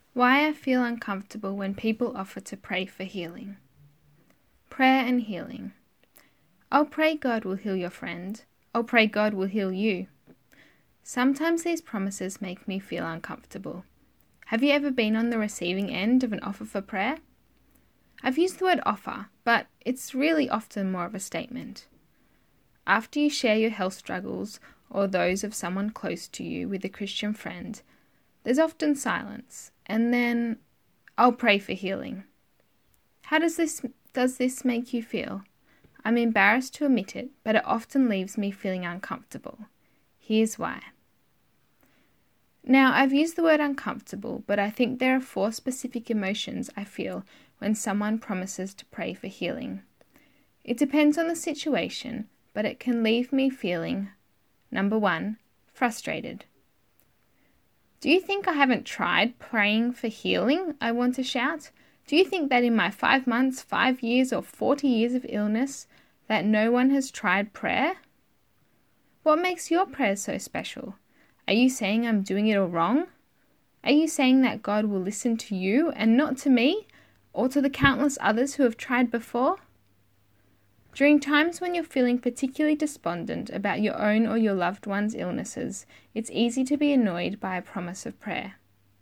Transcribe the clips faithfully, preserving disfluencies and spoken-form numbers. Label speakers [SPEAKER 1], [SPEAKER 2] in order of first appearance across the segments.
[SPEAKER 1] Why I feel uncomfortable when people offer to pray for healing. Prayer and healing. I'll pray God will heal your friend. I'll pray God will heal you. Sometimes these promises make me feel uncomfortable. Have you ever been on the receiving end of an offer for prayer? I've used the word offer, but it's really often more of a statement. After you share your health struggles or those of someone close to you with a Christian friend, there's often silence, and then, I'll pray for healing. How does this does this make you feel? I'm embarrassed to admit it, but it often leaves me feeling uncomfortable. Here's why. Now, I've used the word uncomfortable, but I think there are four specific emotions I feel when someone promises to pray for healing. It depends on the situation, but it can leave me feeling, number one, frustrated. Do you think I haven't tried praying for healing? I want to shout. Do you think that in my five months, five years, or forty years of illness, that no one has tried prayer? What makes your prayers so special? Are you saying I'm doing it all wrong? Are you saying that God will listen to you and not to me, or to the countless others who have tried before? During times when you're feeling particularly despondent about your own or your loved one's illnesses, it's easy to be annoyed by a promise of prayer.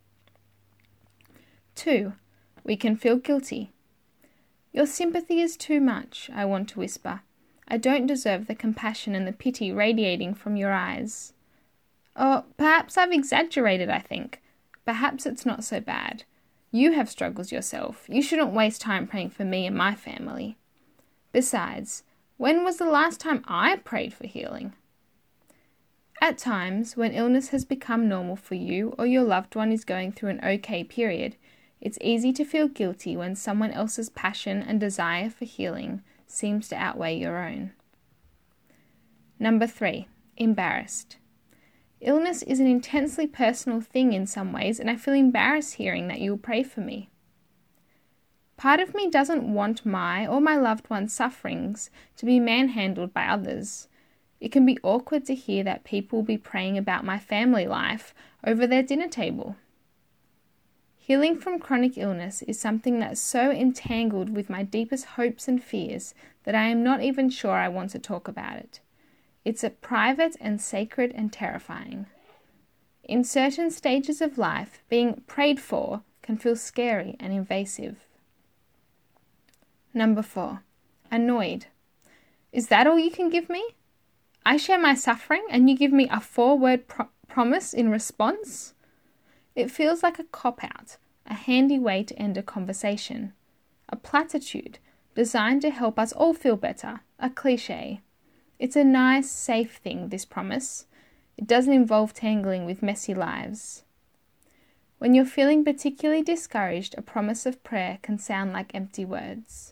[SPEAKER 1] Two, we can feel guilty. Your sympathy is too much, I want to whisper. I don't deserve the compassion and the pity radiating from your eyes. Or perhaps I've exaggerated, I think. Perhaps it's not so bad. You have struggles yourself. You shouldn't waste time praying for me and my family. Besides, when was the last time I prayed for healing? At times, when illness has become normal for you or your loved one is going through an okay period, it's easy to feel guilty when someone else's passion and desire for healing seems to outweigh your own. Number three, embarrassed. Illness is an intensely personal thing in some ways, and I feel embarrassed hearing that you'll pray for me. Part of me doesn't want my or my loved one's sufferings to be manhandled by others. It can be awkward to hear that people will be praying about my family life over their dinner table. Healing from chronic illness is something that's so entangled with my deepest hopes and fears that I am not even sure I want to talk about it. It's a private and sacred and terrifying. In certain stages of life, being prayed for can feel scary and invasive. Number four, annoyed. Is that all you can give me? I share my suffering and you give me a four-word pro- promise in response? It feels like a cop-out, a handy way to end a conversation. A platitude designed to help us all feel better, a cliche. It's a nice, safe thing, this promise. It doesn't involve tangling with messy lives. When you're feeling particularly discouraged, a promise of prayer can sound like empty words.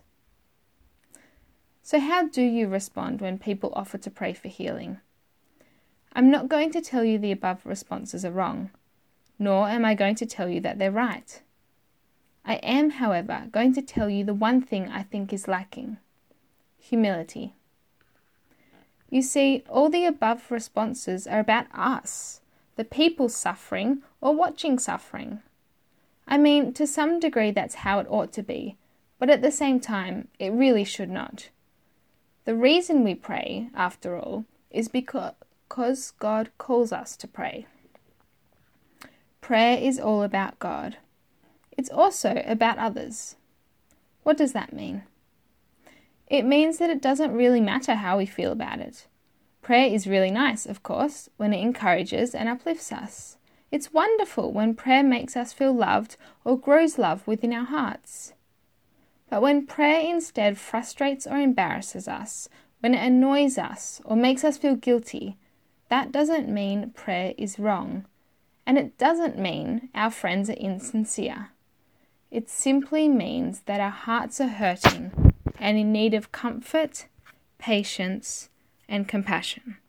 [SPEAKER 1] So how do you respond when people offer to pray for healing? I'm not going to tell you the above responses are wrong, nor am I going to tell you that they're right. I am, however, going to tell you the one thing I think is lacking: humility. You see, all the above responses are about us, the people suffering or watching suffering. I mean, to some degree that's how it ought to be, but at the same time, it really should not. The reason we pray, after all, is because God calls us to pray. Prayer is all about God. It's also about others. What does that mean? It means that it doesn't really matter how we feel about it. Prayer is really nice, of course, when it encourages and uplifts us. It's wonderful when prayer makes us feel loved or grows love within our hearts. But when prayer instead frustrates or embarrasses us, when it annoys us or makes us feel guilty, that doesn't mean prayer is wrong, and it doesn't mean our friends are insincere. It simply means that our hearts are hurting and in need of comfort, patience, and compassion.